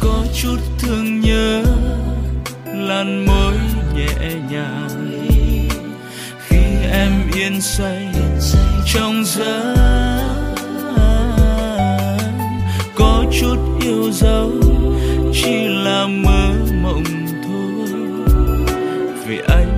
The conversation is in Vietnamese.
có chút thương nhớ làn môi nhẹ nhàng khi em yên say trong giấc. Có chút yêu dấu chỉ là mơ mộng thôi, vì anh